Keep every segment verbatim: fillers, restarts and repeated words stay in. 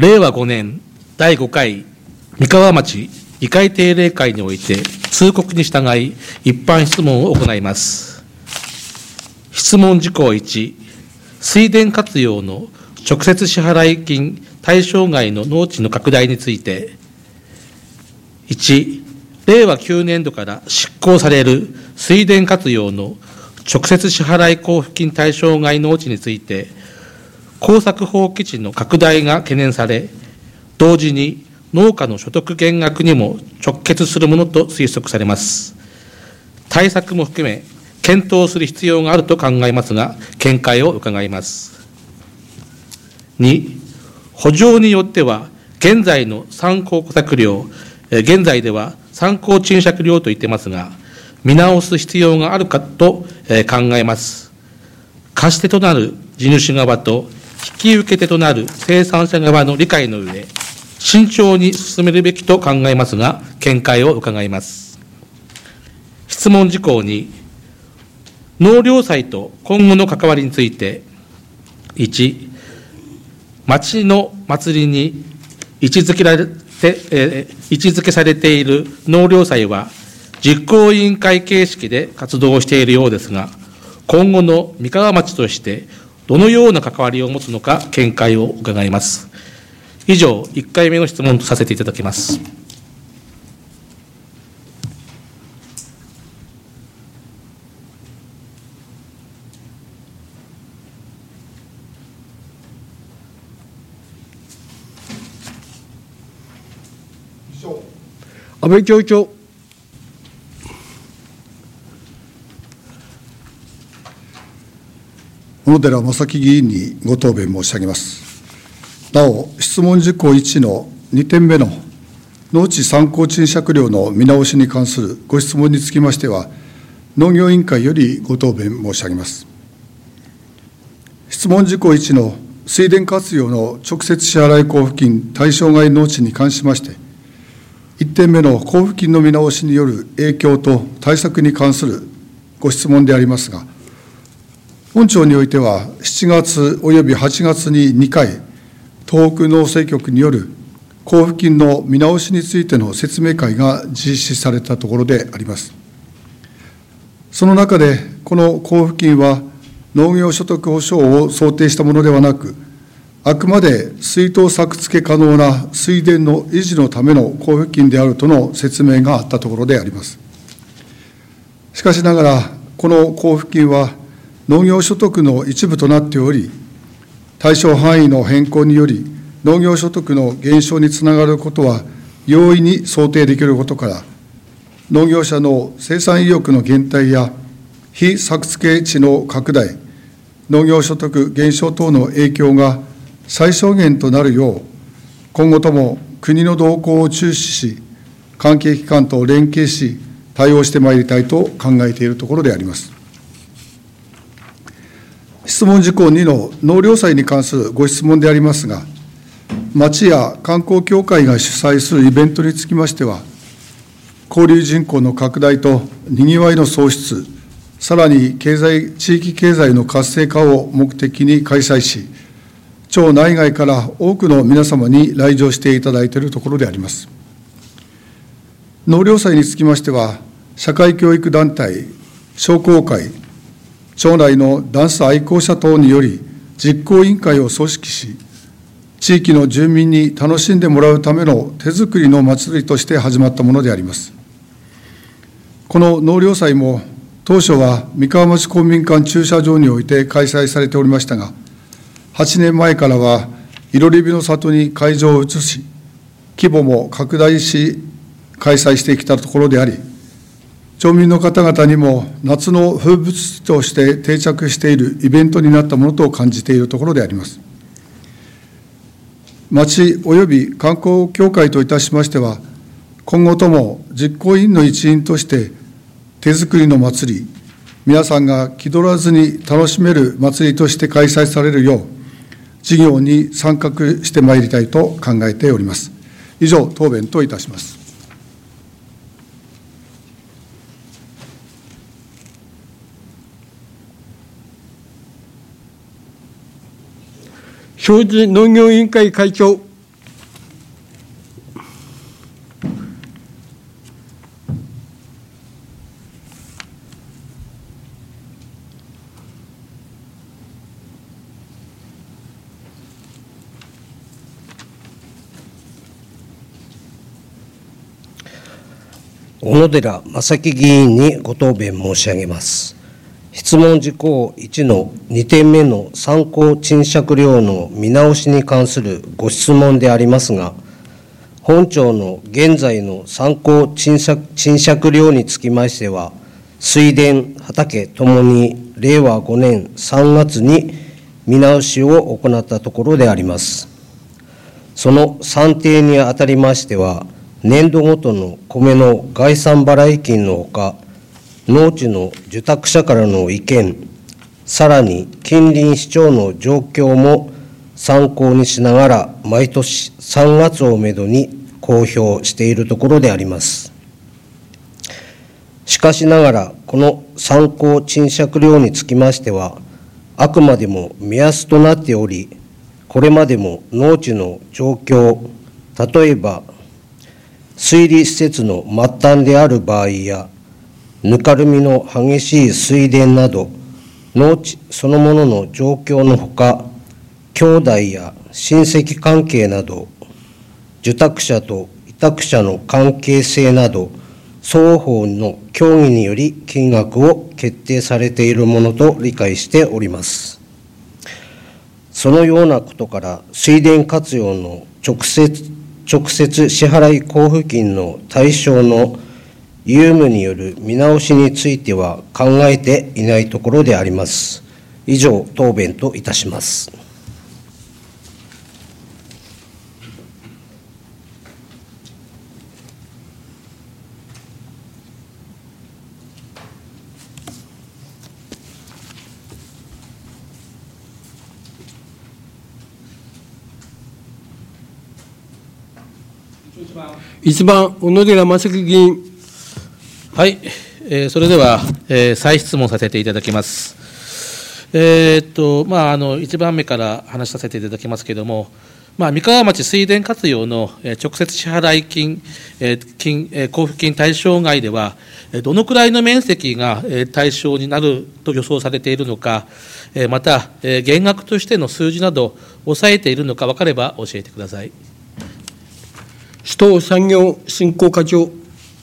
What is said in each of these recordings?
れいわごねんだいごかい三河町議会定例会において通告に従い一般質問を行います。質問事項いち、水田活用の直接支払金対象外の農地の拡大について、いち、れいわきゅうねんどから執行される水田活用の直接支払交付金対象外農地について、耕作放棄地の拡大が懸念され、同時に農家の所得減額にも直結するものと推測されます。対策も含め、検討する必要があると考えますが、見解を伺います。に、補助によっては、現在の参考小作料、現在では参考賃借料と言ってますが、見直す必要があるかと考えます。貸し手となる地主側と引き受け手となる生産者側の理解の上、慎重に進めるべきと考えますが、見解を伺います。質問事項に、農業祭と今後の関わりについて、いち、町の祭りに位置づけられて、えー、位置づけされている農業祭は、実行委員会形式で活動しているようですが、今後の三河町として、どのような関わりを持つのか、見解を伺います。以上、いっかいめの質問とさせていただきます。 安倍教長。 小野寺正樹議員にご答弁申し上げます。なお、質問事項いちのにてんめの農地参考賃借料の見直しに関するご質問につきましては、農業委員会よりご答弁申し上げます。質問事項いちの水田活用の直接支払交付金対象外農地に関しまして、いってんめの交付金の見直しによる影響と対策に関するご質問でありますが、本庁においては、しちがつおよびはちがつににかい、東北農政局による交付金の見直しについての説明会が実施されたところであります。その中で、この交付金は農業所得保障を想定したものではなく、あくまで水稲作付け可能な水田の維持のための交付金であるとの説明があったところであります。しかしながら、この交付金は農業所得の一部となっており、対象範囲の変更により、農業所得の減少につながることは容易に想定できることから、農業者の生産意欲の減退や非作付け地の拡大、農業所得減少等の影響が最小限となるよう、今後とも国の動向を注視し、関係機関と連携し、対応してまいりたいと考えているところであります。質問事項にの農業祭に関するご質問でありますが、町や観光協会が主催するイベントにつきましては、交流人口の拡大とにぎわいの創出、さらに経済地域経済の活性化を目的に開催し、町内外から多くの皆様に来場していただいているところであります。農業祭につきましては、社会教育団体、商工会、町内のダンス愛好者等により実行委員会を組織し、地域の住民に楽しんでもらうための手作りの祭りとして始まったものであります。この納涼祭も当初は三河町公民館駐車場において開催されておりましたが、はちねんまえからはいろり火の里に会場を移し、規模も拡大し開催してきたところであり、町民の方々にも夏の風物詩として定着しているイベントになったものと感じているところであります。町および観光協会といたしましては、今後とも実行委員の一員として手作りの祭り、皆さんが気取らずに楽しめる祭りとして開催されるよう、事業に参画してまいりたいと考えております。以上、答弁といたします。 庄司農業委員会会長。 小野寺正樹議員にご答弁申し上げます。質問事項いちのにてんめの参考賃借料の見直しに関するご質問でありますが、本庁の現在の参考賃借、賃借料につきましては、水田、畑ともにれいわごねんさんがつに見直しを行ったところであります。その算定にあたりましては、年度ごとの米の概算払い金のほか、農地の受託者からの意見、さらに近隣市町の状況も参考にしながら、毎年さんがつをめどに公表しているところであります。しかしながら、この参考賃借料につきましては、あくまでも目安となっており、これまでも農地の状況、例えば、水利施設の末端である場合や、ぬかるみの激しい水田など、農地そのものの状況のほか、兄弟や親戚関係など、受託者と委託者の関係性など、双方の協議により金額を決定されているものと理解しております。そのようなことから、水田活用の直接、直接支払い交付金の対象の有務による見直しについては考えていないところであります。以上、答弁といたします。 いちばん、小野寺正樹議員。 はい、えー、それでは、えー、再質問させていただきます。えー、っと、まあ、あの、いちばんめから話しさせていただきますけれども、まあ、三河町水田活用の、えー、直接支払い金、えー金えー、交付金対象外では、どのくらいの面積が、えー、対象になると予想されているのか、えー、また、えー、減額としての数字など、抑えているのか分かれば教えてください。 首藤産業振興課長。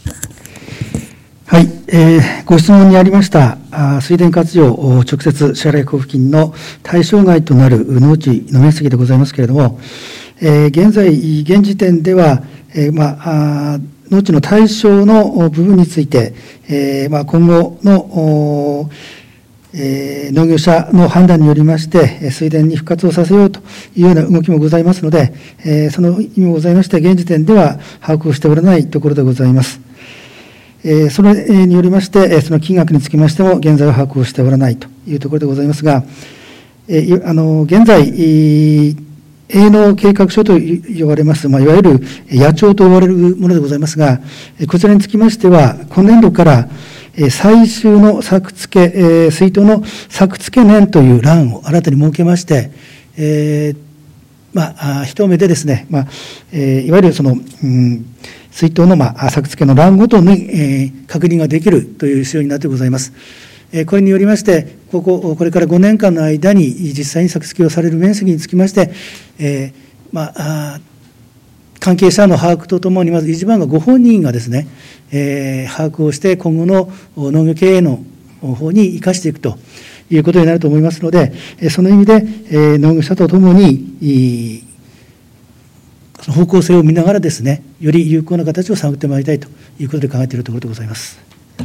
はい、えー、ご質問にありましたあ水田活用直接支払い交付金の対象外となる農地の面積でございますけれども、えー、現在、現時点では、えーまあ、あ農地の対象の部分について、えーまあ、今後のえー、農業者の判断によりまして、水田に復活をさせようというような動きもございますので、えー、その意味もございまして、現時点では把握をしておらないところでございます。えー、それによりまして、その金額につきましても、現在は把握をしておらないというところでございますが、えー、あの現在、営農計画書と呼ばれます、まあ、いわゆる野帳と呼ばれるものでございますが、こちらにつきましては、今年度から最終の作付け、水筒の作付け年という欄を新たに設けまして、えー、まあ、一目でですね、まあ、えー、いわゆるその、うん、水筒の、まあ、作付けの欄ごとに、えー、確認ができるという仕様になってございます。えー、これによりまして、ここ、これからごねんかんの間に実際に作付けをされる面積につきまして、えー、まあ、関係者の把握とともに、まず一番がご本人がですね、えー、把握をして、今後の農業経営の方に生かしていくということになると思いますので、その意味で、えー、農業者とともに、その方向性を見ながらですね、より有効な形を探ってまいりたいということで考えているところでございます。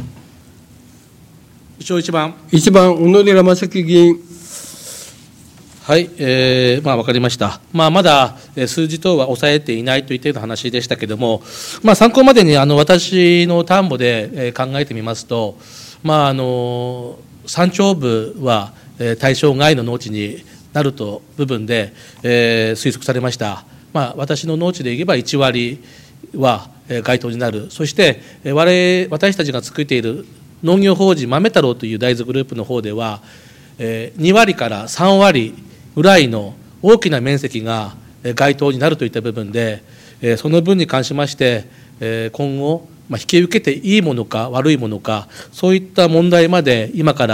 部長いちばん。 いちばん、小野寺正樹議員。 はい、えーまあ、分かりました、まあ、まだ数字等は抑えていないといったような話でしたけれども、まあ、参考までにあの私の担保で考えてみますと、まあ、あの山頂部は対象外の農地になると部分で、えー、推測されました、まあ、私の農地でいけばいちわりは該当になる、そして我私たちが作っている農業法人豆太郎という大豆グループの方では、えー、にわりからさんわりぐらいの大きな面積が該当になるといった部分で、その分に関しまして、今後、引き受けていいものか悪いものか、そういった問題まで今から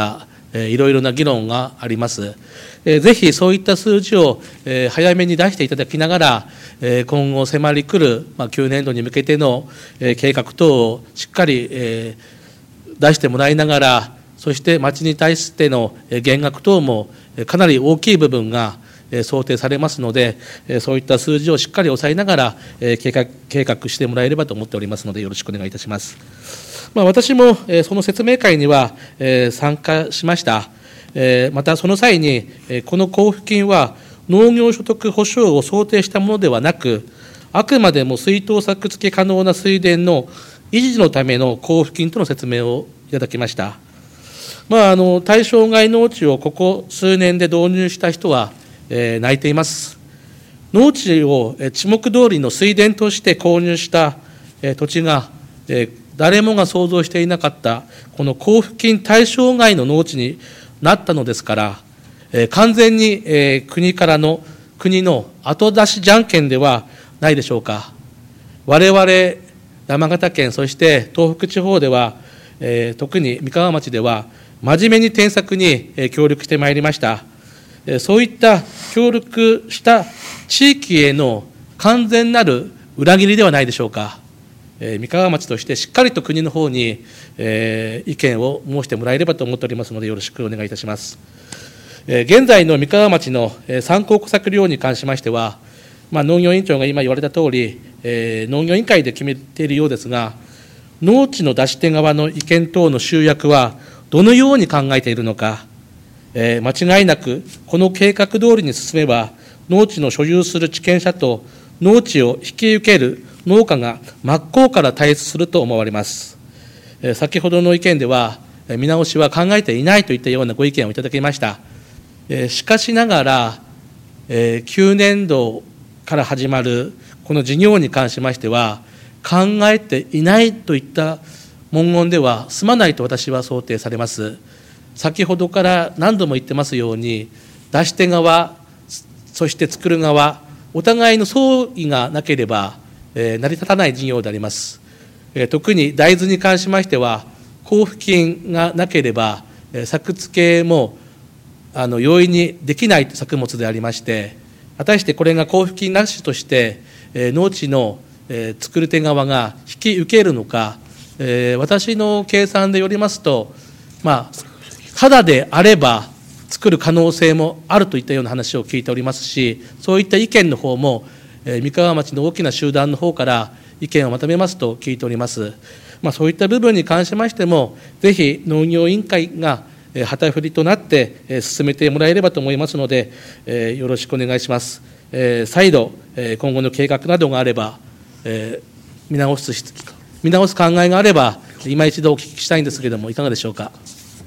えー、いろいろな議論があります。えー、ぜひそういった数字を、えー、早めに出していただきながら、えー、今後迫り来る、まあ、きゅうねんどに向けての、えー、計画等をしっかり、えー、出してもらいながら、そして町に対しての減額等もかなり大きい部分が想定されますので、そういった数字をしっかり抑えながら計画、計画してもらえればと思っておりますので、よろしくお願いいたします。まあ、私もその説明会には参加しました。またその際に、この交付金は農業所得保障を想定したものではなく、あくまでも水稲作付け可能な水田の維持のための交付金との説明をいただきました。まあ、あの対象外農地をここ数年で導入した人は、えー、泣いています。農地を地目通りの水田として購入した、えー、土地が、えー、誰もが想像していなかったこの交付金対象外の農地になったのですから、えー、完全に、えー、国からの国の後出しじゃんけんではないでしょうか。我々山形県、そして東北地方では、えー、特に三河町では真面目に添削に協力してまいりました。そういった協力した地域への完全なる裏切りではないでしょうか。三河町としてしっかりと国の方に意見を申してもらえればと思っておりますので、よろしくお願いいたします。現在の三河町の参考施策量に関しましては、まあ、農業委員長が今言われたとおり、農業委員会で決めているようですが、農地の出し手側の意見等の集約はどのように考えているのか、えー、間違いなくこの計画通りに進めば、農地の所有する地権者と農地を引き受ける農家が真っ向から対立すると思われます。えー、先ほどの意見では、見直しは考えていないといったようなご意見をいただきました。えー、しかしながら、えー、きゅうねんどから始まるこの事業に関しましては、考えていないといった文言では済まないと私は想定されます。先ほどから何度も言ってますように、出し手側、そして作る側、お互いの相違がなければ、えー、成り立たない事業であります。えー、特に大豆に関しましては、交付金がなければ、えー、作付けもあの容易にできない作物でありまして、果たしてこれが交付金なしとして、えー、農地の、えー、作る手側が引き受けるのか、えー、私の計算でよりますと、まあ、ただであれば作る可能性もあるといったような話を聞いておりますし、そういった意見の方も、えー、三河町の大きな集団の方から意見をまとめますと聞いております。まあ、そういった部分に関しましても、ぜひ農業委員会がえー、旗振りとなって、えー、進めてもらえればと思いますので、えー、よろしくお願いします。えー、再度、えー、今後の計画などがあれば、えー、見直す、見直す考えがあれば、今一度お聞きしたいんですけれども、いかがでしょうか。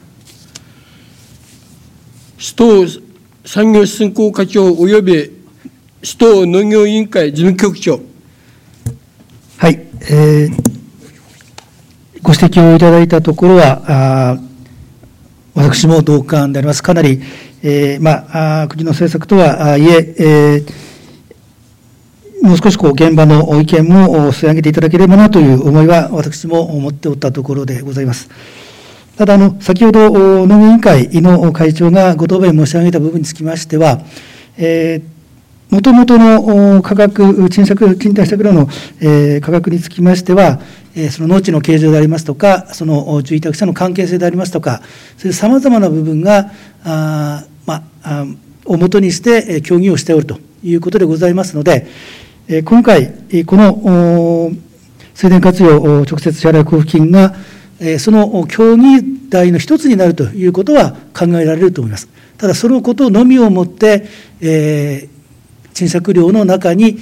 首都産業振興課長および首都農業委員会事務局長。 はい、えー、ご指摘をいただいたところは、あ私も同感であります。かなり、えーまあ、国の政策とはいええー、もう少しこう現場の意見も吸い上げていただければなという思いは私も思っておったところでございます。ただ、あの先ほど農業委員会の会長がご答弁申し上げた部分につきましては、えーもともとの価格、賃借、賃貸借料の価格につきましては、その農地の形状でありますとか、その受委託者の関係性でありますとか、そういうさまざまな部分が、あまあ、をもとにして協議をしておるということでございますので、今回、この水田活用直接支払い交付金が、その協議題の一つになるということは考えられると思います。ただ、そのことのみをもって、えー賃借料の中に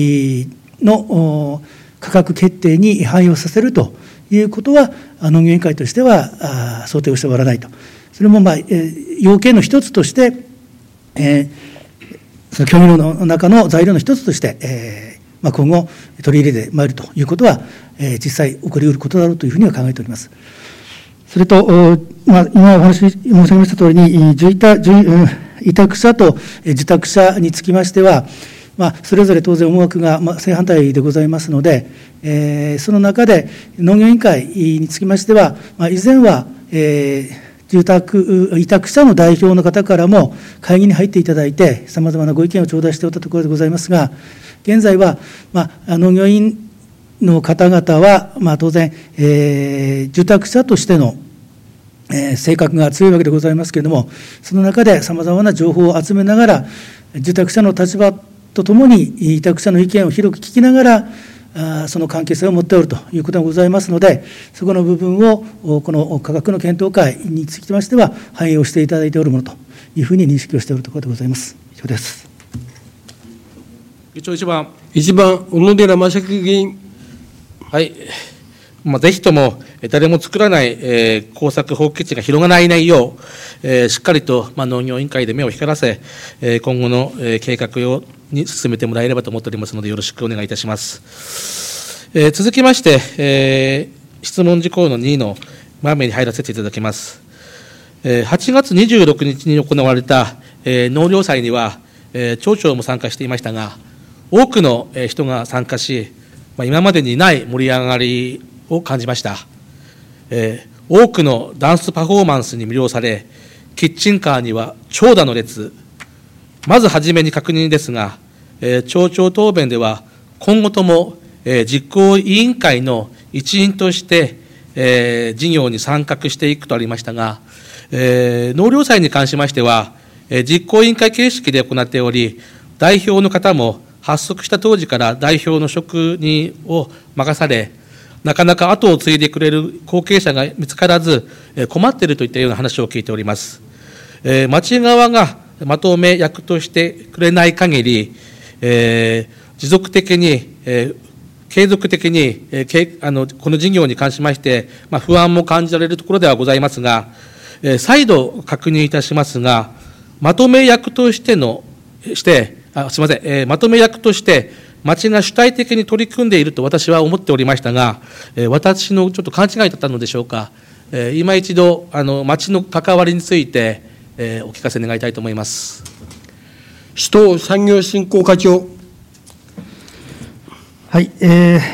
の価格決定に反映させるということは、農業委員会としては想定をしておらないと。それも、まあ、要件の一つとして、えー、その協議の中の材料の一つとして、えーまあ、今後取り入れてまいるということは、えー、実際起こりうることだろうというふうには考えております。それと、まあ、今お話し申し上げましたとおりに、受委託、委託者と受託者につきましては、まあ、それぞれ当然思惑が正反対でございますので、えー、その中で農業委員会につきましては、まあ、以前は、えー、 住宅委託者の代表の方からも会議に入っていただいて、さまざまなご意見を頂戴しておったところでございますが、現在は、まあ、農業員の方々は、まあ、当然、えー、受託者としての、えー、性格が強いわけでございますけれども、その中でさまざまな情報を集めながら、受託者の立場とともに委託者の意見を広く聞きながら、あその関係性を持っておるということがございますので、そこの部分をこの価格の検討会につきましては反映をしていただいておるものというふうに認識をしておるところでございます。以上です。 議長いちばん。 いちばん、小野寺正樹議員。 はい。まあ、ぜひとも誰も作らない、えー、耕作放棄地が広がらないよう、えー、しっかりと、まあ、農業委員会で目を光らせ、えー、今後の、えー、計画をに進めてもらえればと思っておりますので、よろしくお願いいたします。えー、続きまして、えー、質問事項のにの場面に入らせていただきます。えー、はちがつにじゅうろくにちに行われた、えー、納涼祭には、えー、町長も参加していましたが、多くの人が参加し、まあ、今までにない盛り上がりを感じました。えー、多くのダンスパフォーマンスに魅了され、キッチンカーには長蛇の列。まずはじめに確認ですが、えー、町長答弁では、今後とも、えー、実行委員会の一員として、えー、事業に参画していくとありましたが、えー、納涼祭に関しましては、えー、実行委員会形式で行っており、代表の方も発足した当時から代表の職にを任され、なかなか後を継いでくれる後継者が見つからず、えー、困っているといったような話を聞いております。えー、町側がまとめ役としてくれない限り、えー、持続的に、えー、継続的に、えー、けあのこの事業に関しまして、まあ、不安も感じられるところではございますが、えー、再度確認いたしますが、まとめ役としての、してあすみません、えー、まとめ役として、町が主体的に取り組んでいると私は思っておりましたが、えー、私のちょっと勘違いだったのでしょうか、えー、今一度、あの町の関わりについて、えー、お聞かせ願いたいと思います。 首都産業振興課長。 はい、えー、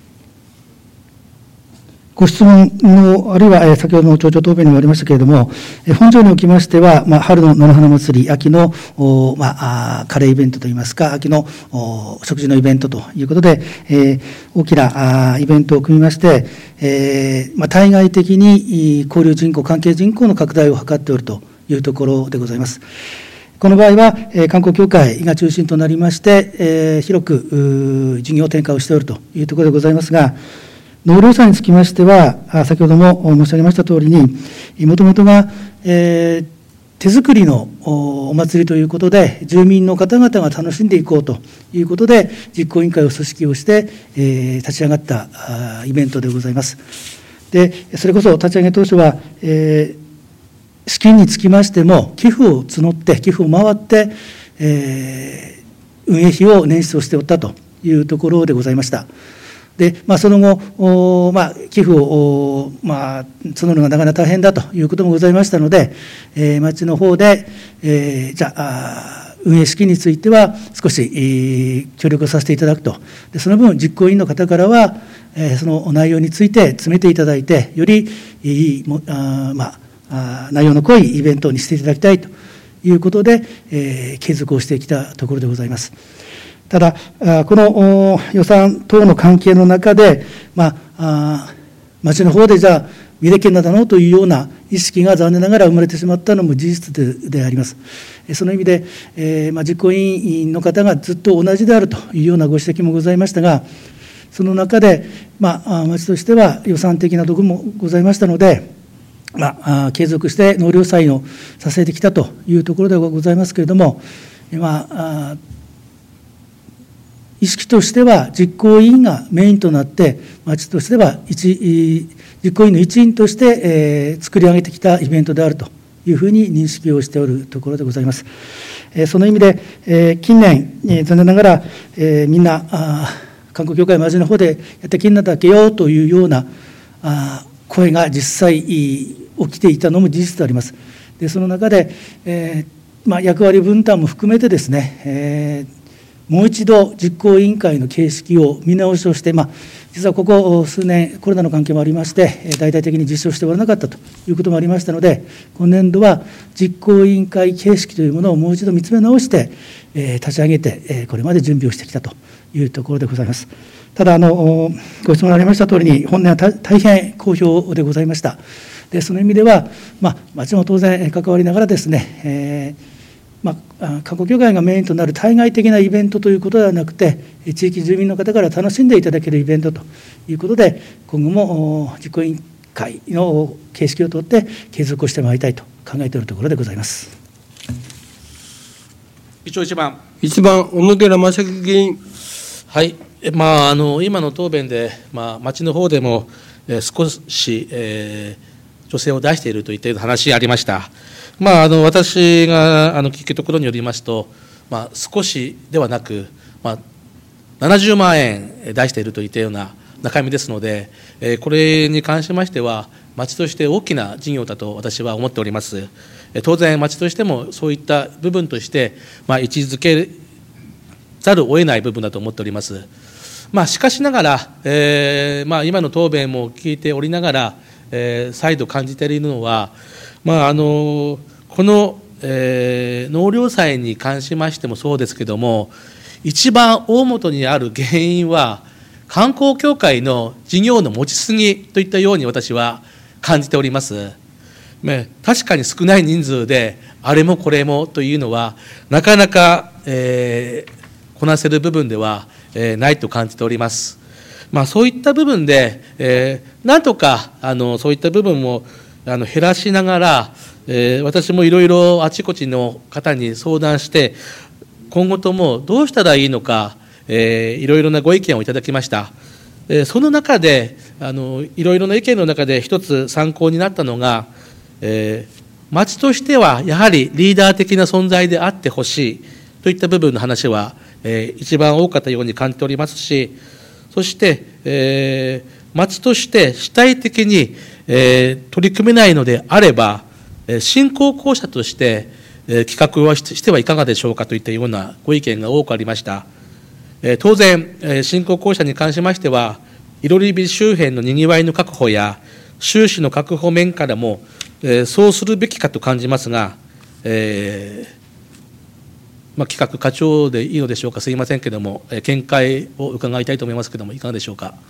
ご質問の、あるいは、えー、先ほどの町長答弁にもありましたけれども、えー、本条におきましては、まあ、春の野の花祭り、秋の、おまあ、あカレーイベントといいますか、秋のお食事のイベントということで、えー、大きなあイベントを組みまして、えーまあ、対外的に交流人口、関係人口の拡大を図っておるというところでございます。この場合は、えー、観光協会が中心となりまして、えー、広く事業展開をしておるというところでございますが、納涼祭につきましては、先ほども申し上げましたとおりに、もともとが、えー、手作りのお祭りということで、住民の方々が楽しんでいこうということで、実行委員会を組織をして、えー、立ち上がったイベントでございます。で、それこそ立ち上げ当初は、えー資金につきましても、寄付を募って、寄付を回って、えー、運営費を捻出をしておったというところでございました。で、まあ、その後、まあ、寄付を、まあ、募るのがなかなか大変だということもございましたので、えー、町の方で、えー、じゃあ、運営資金については少し、えー、協力をさせていただくと。で、その分、実行委員の方からは、えー、その内容について詰めていただいて、よりいい、あまあ、内容の濃いイベントにしていただきたいということで、えー、継続をしてきたところでございます。ただ、この予算等の関係の中で、まあ、町の方でじゃあ、未列圏だろうというような意識が残念ながら生まれてしまったのも事実 で, であります。その意味で、えーまあ、実行委員の方がずっと同じであるというようなご指摘もございましたが、その中で、まあ、町としては予算的なところもございましたので、まあ、継続して納涼祭を支えてきたというところではございますけれども、まあ、意識としては実行委員がメインとなって、町としては一実行委員の一員として、えー、作り上げてきたイベントであるというふうに認識をしておるところでございます。えー、その意味で、えー、近年、えー、残念ながら、えー、みんな観光協会町の方でやってきんなだけよというようなあ声が実際起きていたのも事実であります。で、その中で、えーまあ、役割分担も含めてですね、えーもう一度実行委員会の形式を見直しをして、まあ、実はここ数年、コロナの関係もありまして、大々的に実施をしておらなかったということもありましたので、今年度は実行委員会形式というものをもう一度見つめ直して、えー、立ち上げて、えー、これまで準備をしてきたというところでございます。ただ、あのご質問がありましたとおりに、本年は大変好評でございました。でその意味では、まあ、町も当然関わりながらですね、えーまあ、観光協会がメインとなる対外的なイベントということではなくて、地域住民の方から楽しんでいただけるイベントということで、今後も実行委員会の形式をとって継続をしてまいりたいと考えているところでございます。 議長いちばん。 いちばん、小野寺正樹議員。 はい、まあ、あの今の答弁で、まあ、町の方でも、えー、少し、えー、助成を出しているといった話がありました。まあ、あの私があの聞くところによりますと、まあ、少しではなく、まあ、ななじゅうまんえん出しているといったような中身ですので、えー、これに関しましては、町として大きな事業だと私は思っております。当然、町としてもそういった部分として、まあ、位置づけざるを得ない部分だと思っております。まあ、しかしながら、えーまあ、今の答弁も聞いておりながら、えー、再度感じているのは、まあ、あのこの、えー、納涼祭に関しましてもそうですけれども、一番大元にある原因は、観光協会の事業の持ちすぎといったように私は感じております。確かに少ない人数で、あれもこれもというのは、なかなか、えー、こなせる部分では、えー、ないと感じております。まあ、そういった部分で、えー、なんとかあのそういった部分もあの減らしながら、えー、私もいろいろあちこちの方に相談して、今後ともどうしたらいいのか、えー、いろいろなご意見をいただきました。えー、その中であの、いろいろな意見の中で一つ参考になったのが、えー、町としてはやはりリーダー的な存在であってほしいといった部分の話は、えー、一番多かったように感じておりますし、そして、えー、町として主体的に、えー、取り組めないのであれば、振興公社として、えー、企画をしてはいかがでしょうかといったようなご意見が多くありました。えー、当然、えー、振興公社に関しましては、いろり火周辺のにぎわいの確保や、収支の確保面からも、えー、そうするべきかと感じますが、えーまあ、企画課長でいいのでしょうか、すいませんけれども、えー、見解を伺いたいと思いますけれども、いかがでしょうか。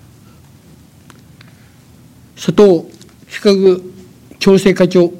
佐藤企画調整課長。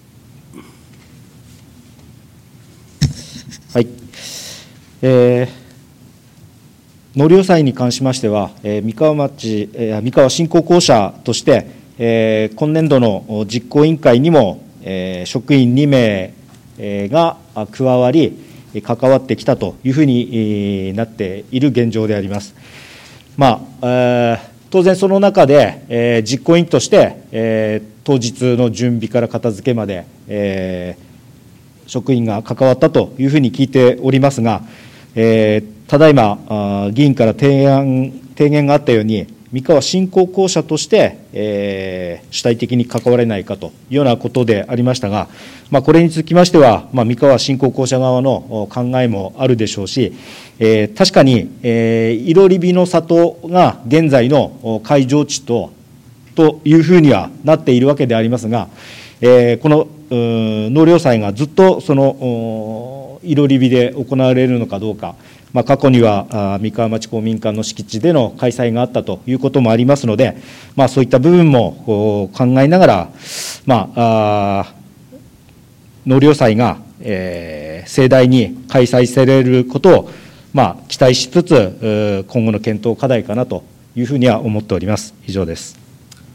はい、えー、納涼祭に関しましては、えー、三河町、えー、三河振興公社として、えー、今年度の実行委員会にも、えー、職員にめいが加わり、関わってきたというふうになっている現状であります。まあえー、当然その中で、えー、実行委員として、えー、当日の準備から片付けまで、えー、職員が関わったというふうに聞いておりますが、えー、ただいま議員から提案提言があったように、三河振興公社として、えー、主体的に関われないかというようなことでありましたが、まあ、これにつきましては、まあ、三河振興公社側の考えもあるでしょうし、えー、確かに、えー、いろり火の里が現在の会場地とというふうにはなっているわけでありますが、えー、この納涼祭がずっとそのいろり火で行われるのかどうか、まあ、過去には三河町公民館の敷地での開催があったということもありますので、まあ、そういった部分も考えながら、まあ、納涼祭が、えー、盛大に開催されることを、まあ、期待しつつ、今後の検討課題かなというふうには思っております。以上です。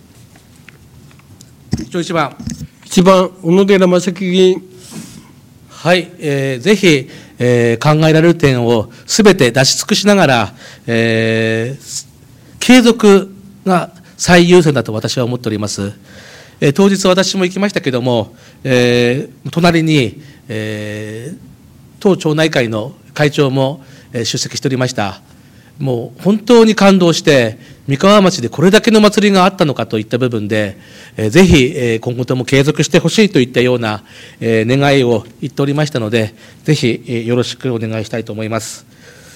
いちばん。 いちばん、小野寺正樹議員。 はい、えー、ぜひ、えー、考えられる点をすべて出し尽くしながら、えー、継続が最優先だと私は思っております。えー、当日私も行きましたけれども、えー、隣に、えー、当町内会の会長も、えー、出席しておりました。もう本当に感動して、三河町でこれだけの祭りがあったのかといった部分で、えー、ぜひ、えー、今後とも継続してほしいといったような、えー、願いを言っておりましたので、ぜひ、えー、よろしくお願いしたいと思います。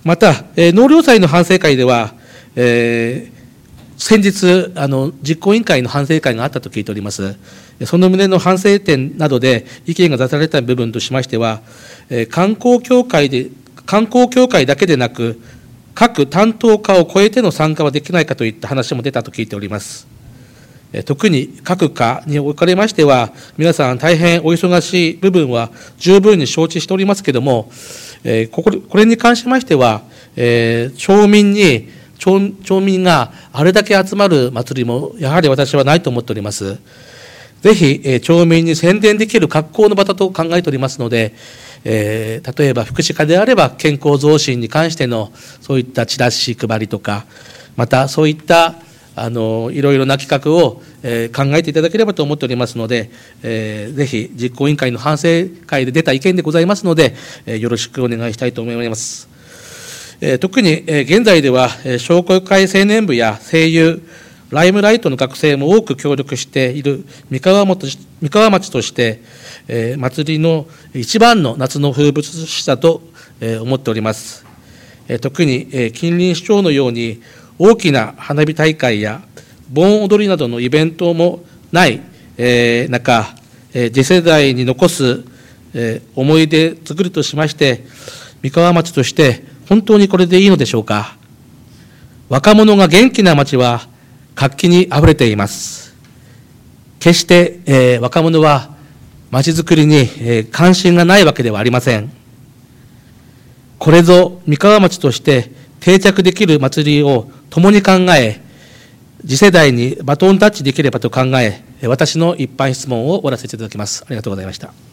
また、えー、納涼祭の反省会では、えー先日あの、実行委員会の反省会があったと聞いております。その旨の反省点などで意見が出された部分としましては、えー、観光協会で、観光協会だけでなく、各担当課を超えての参加はできないかといった話も出たと聞いております。えー、特に各課におかれましては、皆さん大変お忙しい部分は十分に承知しておりますけれども、えー、こここれに関しましては、えー、町民に町, 町民があれだけ集まる祭りもやはり私はないと思っております。ぜひ、えー、町民に宣伝できる格好の場だと考えておりますので、えー、例えば福祉課であれば健康増進に関してのそういったチラシ配りとか、またそういったあのいろいろな企画を、えー、考えていただければと思っておりますので、えー、ぜひ実行委員会の反省会で出た意見でございますので、えー、よろしくお願いしたいと思います。特に現在では、商工会青年部や声優、ライムライトの学生も多く協力している三河町、三河町として、祭りの一番の夏の風物詩だと思っております。特に近隣市町のように大きな花火大会や盆踊りなどのイベントもない中、次世代に残す思い出作りとしまして、三河町として本当にこれでいいのでしょうか。若者が元気な町は活気にあふれています。決して、えー、若者は町づくりに、えー、関心がないわけではありません。これぞ三河町として定着できる祭りを共に考え、次世代にバトンタッチできればと考え、私の一般質問を終わらせていただきます。ありがとうございました。